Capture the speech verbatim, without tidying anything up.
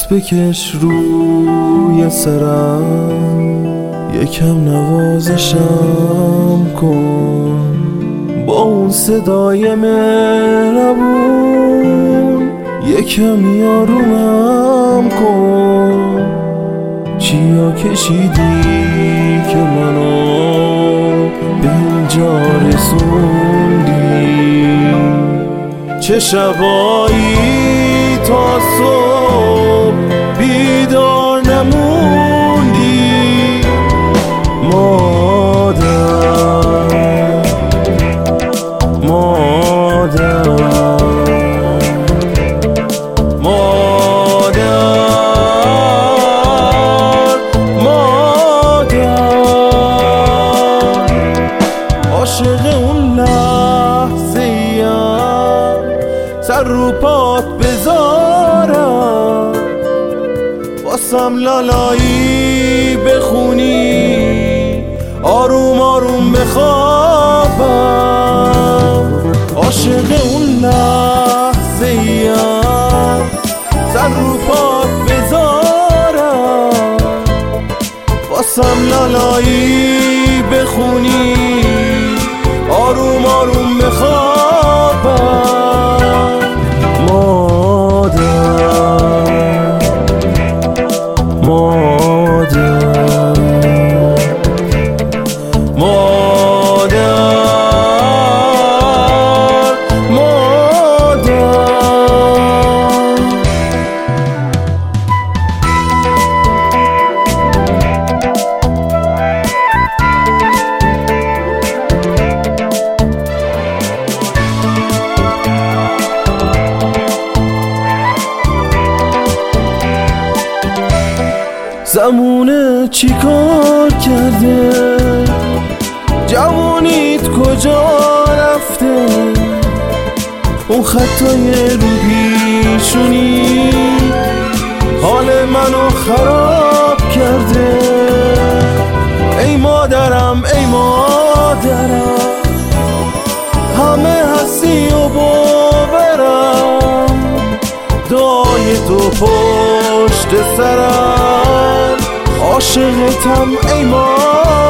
بکش روی سرم، یکم نوازشم کن با اون صدای مهربون، یکم یارومم کن. چیا کشیدی که منو به اینجا رسوندی؟ چه شبایی تا صبح بیدار نموندی؟ مادر مادر مادر مادر، عاشق اون لحظه ایم سر رو پات بذارم، واسم لالایی بخونی آروم آروم بخوابم. عاشق اون لحظه ایم سر رو پات بذارم، واسم لالایی بخونی آروم آروم بخوابم. مادر مادر مادر مادر. زمونه چی کار کرده؟ جوانیت کجا رفته؟ اون خطای رو پیشونی حال منو خراب کرده. ای مادرم ای مادرم، همه هستی و باورم، دعای تو پشت سرم، عاشقتم ای مادرم.